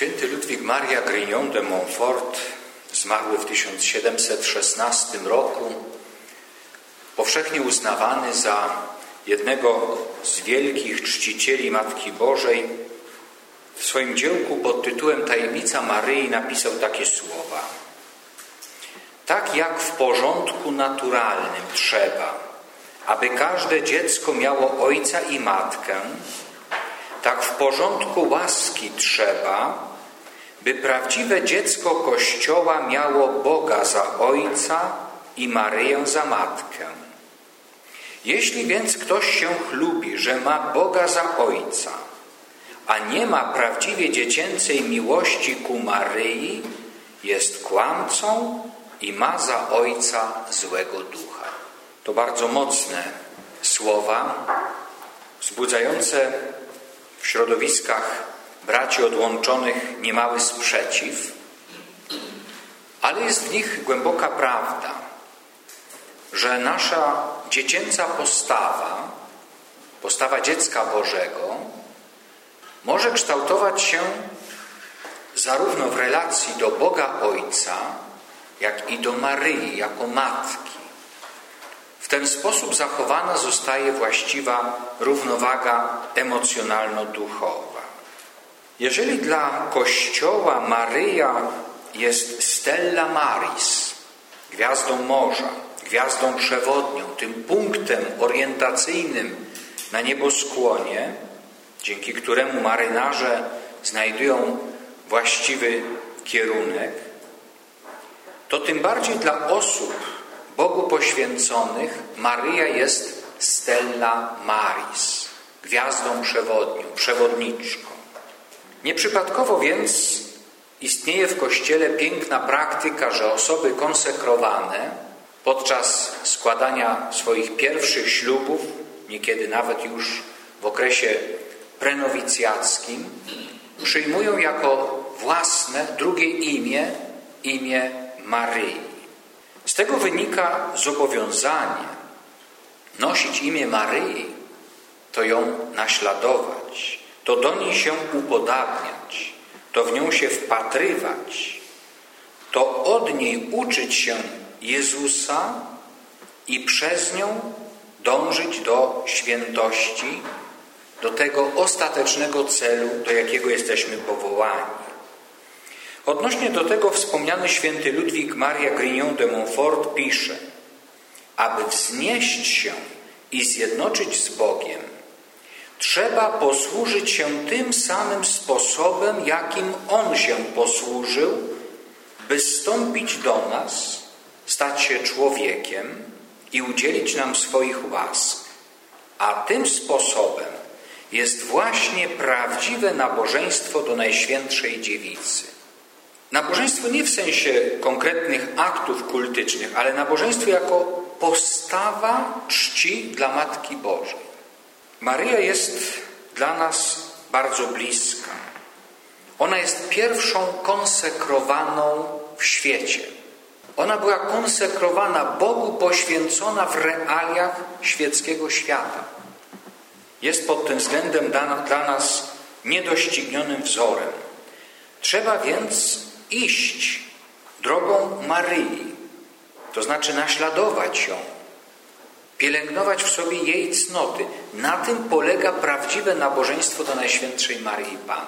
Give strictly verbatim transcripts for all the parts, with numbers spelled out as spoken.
Święty Ludwik Maria Grignon de Montfort, zmarły w tysiąc siedemset szesnastym roku, powszechnie uznawany za jednego z wielkich czcicieli Matki Bożej, w swoim dziełku pod tytułem Tajemnica Maryi napisał takie słowa: tak jak w porządku naturalnym trzeba, aby każde dziecko miało ojca i matkę, tak w porządku łaski trzeba, by prawdziwe dziecko Kościoła miało Boga za ojca i Maryję za matkę. Jeśli więc ktoś się chlubi, że ma Boga za ojca, a nie ma prawdziwie dziecięcej miłości ku Maryi, jest kłamcą i ma za ojca złego ducha. To bardzo mocne słowa, wzbudzające w środowiskach braci odłączonych niemały sprzeciw, ale jest w nich głęboka prawda, że nasza dziecięca postawa, postawa dziecka Bożego, może kształtować się zarówno w relacji do Boga Ojca, jak i do Maryi jako matki. W ten sposób zachowana zostaje właściwa równowaga emocjonalno-duchowa. Jeżeli dla Kościoła Maryja jest Stella Maris, gwiazdą morza, gwiazdą przewodnią, tym punktem orientacyjnym na nieboskłonie, dzięki któremu marynarze znajdują właściwy kierunek, to tym bardziej dla osób Bogu poświęconych Maryja jest Stella Maris, gwiazdą przewodnią, przewodniczką. Nieprzypadkowo więc istnieje w Kościele piękna praktyka, że osoby konsekrowane podczas składania swoich pierwszych ślubów, niekiedy nawet już w okresie prenowicjackim, przyjmują jako własne drugie imię, imię Maryi. Z tego wynika zobowiązanie nosić imię Maryi, to ją naśladować, to do niej się upodabniać, to w nią się wpatrywać, to od niej uczyć się Jezusa i przez nią dążyć do świętości, do tego ostatecznego celu, do jakiego jesteśmy powołani. Odnośnie do tego wspomniany święty Ludwik Maria Grignon de Montfort pisze: aby wznieść się i zjednoczyć z Bogiem, trzeba posłużyć się tym samym sposobem, jakim On się posłużył, by zstąpić do nas, stać się człowiekiem i udzielić nam swoich łask. A tym sposobem jest właśnie prawdziwe nabożeństwo do Najświętszej Dziewicy. Nabożeństwo nie w sensie konkretnych aktów kultycznych, ale nabożeństwo jako postawa czci dla Matki Bożej. Maryja jest dla nas bardzo bliska. Ona jest pierwszą konsekrowaną w świecie. Ona była konsekrowana, Bogu poświęcona w realiach świeckiego świata. Jest pod tym względem dla nas niedoścignionym wzorem. Trzeba więc iść drogą Maryi, to znaczy naśladować ją, pielęgnować w sobie jej cnoty. Na tym polega prawdziwe nabożeństwo do Najświętszej Maryi Panny.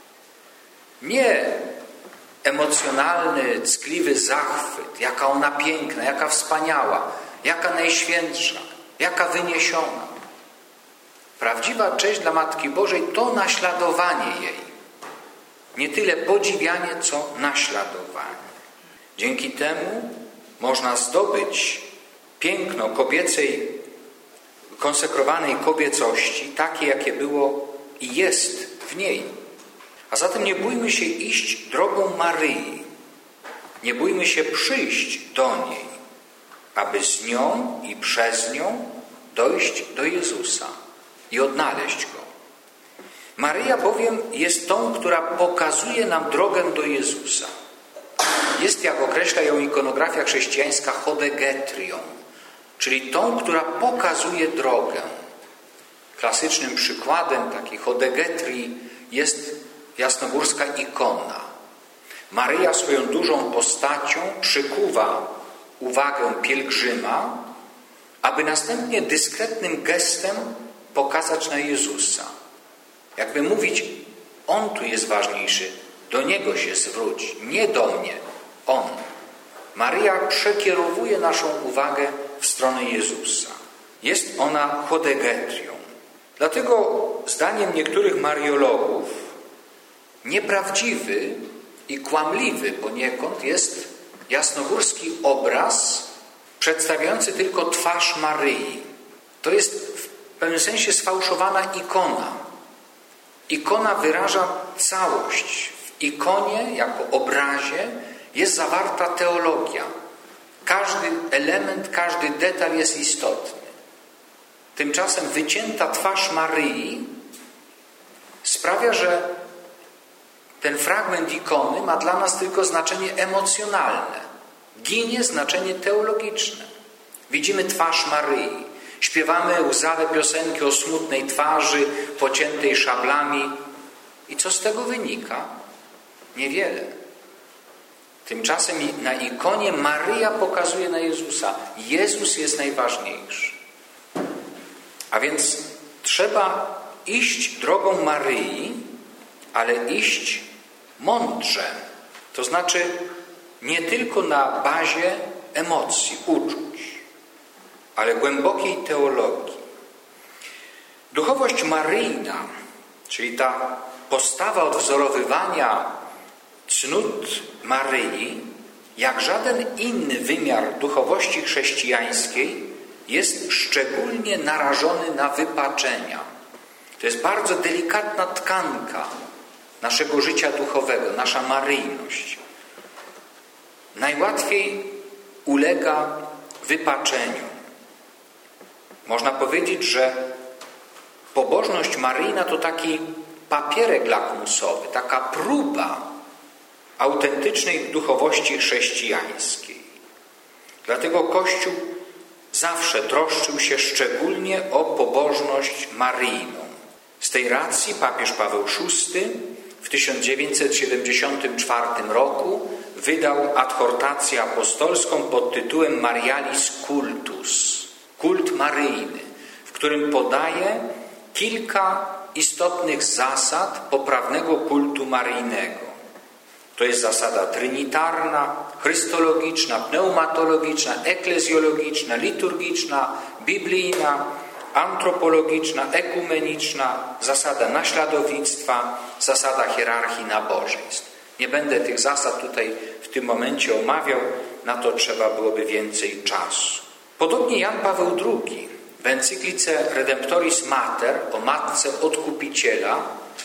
Nie emocjonalny, ckliwy zachwyt, jaka ona piękna, jaka wspaniała, jaka najświętsza, jaka wyniesiona. Prawdziwa cześć dla Matki Bożej to naśladowanie jej. Nie tyle podziwianie, co naśladowanie. Dzięki temu można zdobyć piękno kobiecej, konsekrowanej kobiecości, takie jakie było i jest w niej. A zatem nie bójmy się iść drogą Maryi. Nie bójmy się przyjść do niej, aby z nią i przez nią dojść do Jezusa i odnaleźć Go. Maryja bowiem jest tą, która pokazuje nam drogę do Jezusa. Jest, jak określa ją ikonografia chrześcijańska, chodegetrią, czyli tą, która pokazuje drogę. Klasycznym przykładem takiej chodegetrii jest jasnogórska ikona. Maryja swoją dużą postacią przykuwa uwagę pielgrzyma, aby następnie dyskretnym gestem pokazać na Jezusa. Jakby mówić, On tu jest ważniejszy, do Niego się zwróć, nie do mnie, On. Maryja przekierowuje naszą uwagę w stronę Jezusa. Jest ona chodegetrią. Dlatego zdaniem niektórych mariologów nieprawdziwy i kłamliwy poniekąd jest jasnogórski obraz przedstawiający tylko twarz Maryi. To jest w pewnym sensie sfałszowana ikona. Ikona wyraża całość. W ikonie, jako obrazie, jest zawarta teologia. Każdy element, każdy detal jest istotny. Tymczasem wycięta twarz Maryi sprawia, że ten fragment ikony ma dla nas tylko znaczenie emocjonalne. Ginie znaczenie teologiczne. Widzimy twarz Maryi. Śpiewamy łzawe piosenki o smutnej twarzy, pociętej szablami. I co z tego wynika? Niewiele. Tymczasem na ikonie Maryja pokazuje na Jezusa. Jezus jest najważniejszy. A więc trzeba iść drogą Maryi, ale iść mądrze. To znaczy nie tylko na bazie emocji, uczuć, ale głębokiej teologii. Duchowość maryjna, czyli ta postawa odwzorowywania cnót Maryi, jak żaden inny wymiar duchowości chrześcijańskiej, jest szczególnie narażony na wypaczenia. To jest bardzo delikatna tkanka naszego życia duchowego, nasza maryjność. Najłatwiej ulega wypaczeniu. Można powiedzieć, że pobożność maryjna to taki papierek lakmusowy, taka próba autentycznej duchowości chrześcijańskiej. Dlatego Kościół zawsze troszczył się szczególnie o pobożność maryjną. Z tej racji papież Paweł szósty w tysiąc dziewięćset siedemdziesiątym czwartym roku wydał adhortację apostolską pod tytułem Marialis Cultus, kult maryjny, w którym podaje kilka istotnych zasad poprawnego kultu maryjnego. To jest zasada trinitarna, chrystologiczna, pneumatologiczna, eklezjologiczna, liturgiczna, biblijna, antropologiczna, ekumeniczna, zasada naśladownictwa, zasada hierarchii nabożeństw. Nie będę tych zasad tutaj w tym momencie omawiał, na to trzeba byłoby więcej czasu. Podobnie Jan Paweł drugi w encyklice Redemptoris Mater o Matce Odkupiciela,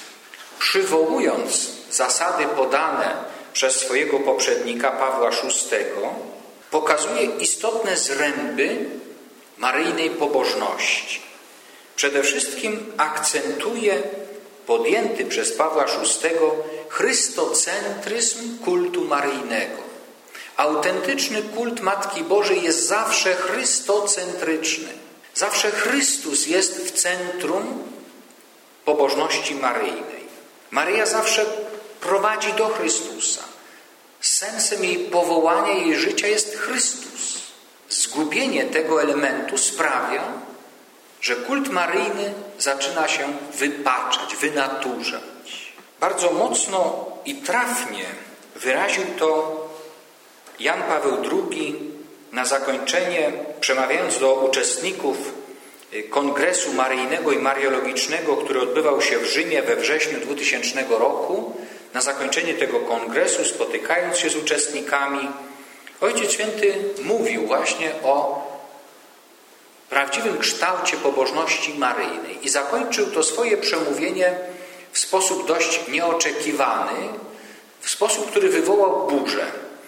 przywołując zasady podane przez swojego poprzednika Pawła szóstego, pokazuje istotne zręby maryjnej pobożności. Przede wszystkim akcentuje podjęty przez Pawła szóstego chrystocentryzm kultu maryjnego. Autentyczny kult Matki Bożej jest zawsze chrystocentryczny. Zawsze Chrystus jest w centrum pobożności maryjnej. Maryja zawsze prowadzi do Chrystusa. Sensem jej powołania, jej życia jest Chrystus. Zgubienie tego elementu sprawia, że kult maryjny zaczyna się wypaczać, wynaturzać. Bardzo mocno i trafnie wyraził to Jan Paweł drugi na zakończenie, przemawiając do uczestników Kongresu Maryjnego i Mariologicznego, który odbywał się w Rzymie we wrześniu dwutysięcznego roku. Na zakończenie tego kongresu, spotykając się z uczestnikami, Ojciec Święty mówił właśnie o prawdziwym kształcie pobożności maryjnej i zakończył to swoje przemówienie w sposób dość nieoczekiwany, w sposób, który wywołał burzę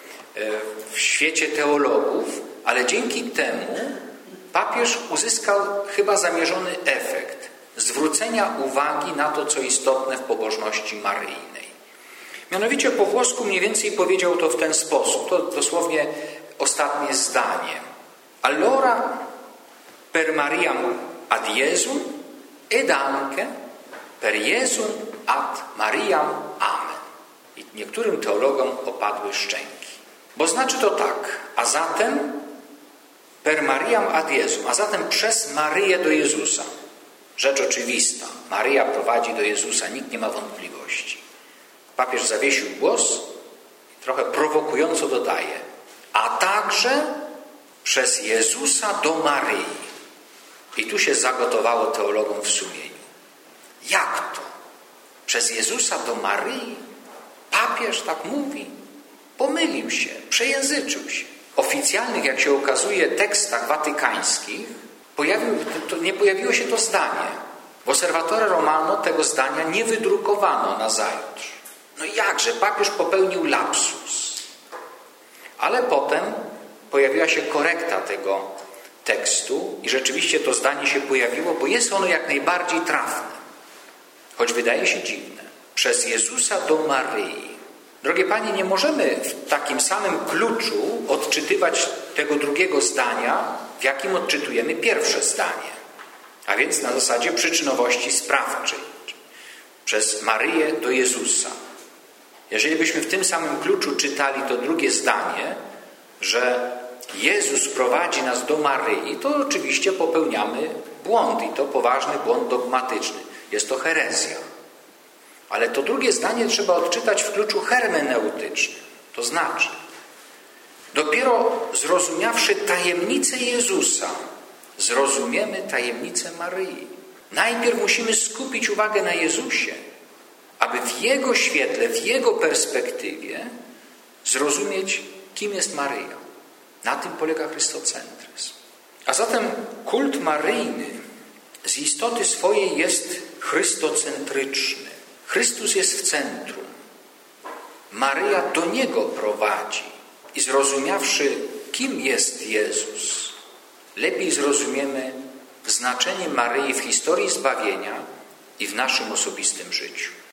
w świecie teologów, ale dzięki temu papież uzyskał chyba zamierzony efekt zwrócenia uwagi na to, co istotne w pobożności maryjnej. Mianowicie po włosku mniej więcej powiedział to w ten sposób, to dosłownie ostatnie zdanie. Allora per Mariam ad Jesum ed anche per Jesum ad Mariam amen. I niektórym teologom opadły szczęki. Bo znaczy to tak, a zatem per Mariam ad Jezum, a zatem przez Maryję do Jezusa. Rzecz oczywista. Maryja prowadzi do Jezusa, nikt nie ma wątpliwości. Papież zawiesił głos i trochę prowokująco dodaje, a także przez Jezusa do Maryi. I tu się zagotowało teologom w sumieniu. Jak to? Przez Jezusa do Maryi? Papież tak mówi? Pomylił się, przejęzyczył się. W oficjalnych, jak się okazuje, tekstach watykańskich pojawił, to nie pojawiło się to zdanie. W Osservatore Romano tego zdania nie wydrukowano nazajutrz. No jakże, papież popełnił lapsus. Ale potem pojawiła się korekta tego tekstu i rzeczywiście to zdanie się pojawiło, bo jest ono jak najbardziej trafne. Choć wydaje się dziwne. Przez Jezusa do Maryi. Drogie Panie, nie możemy w takim samym kluczu odczytywać tego drugiego zdania, w jakim odczytujemy pierwsze zdanie. A więc na zasadzie przyczynowości sprawczej. Przez Maryję do Jezusa. Jeżeli byśmy w tym samym kluczu czytali to drugie zdanie, że Jezus prowadzi nas do Maryi, to oczywiście popełniamy błąd i to poważny błąd dogmatyczny. Jest to herezja. Ale to drugie zdanie trzeba odczytać w kluczu hermeneutycznym. To znaczy, dopiero zrozumiawszy tajemnicę Jezusa, zrozumiemy tajemnicę Maryi. Najpierw musimy skupić uwagę na Jezusie, aby w Jego świetle, w Jego perspektywie zrozumieć, kim jest Maryja. Na tym polega chrystocentryzm. A zatem kult maryjny z istoty swojej jest chrystocentryczny. Chrystus jest w centrum. Maryja do Niego prowadzi. I zrozumiawszy, kim jest Jezus, lepiej zrozumiemy znaczenie Maryi w historii zbawienia i w naszym osobistym życiu.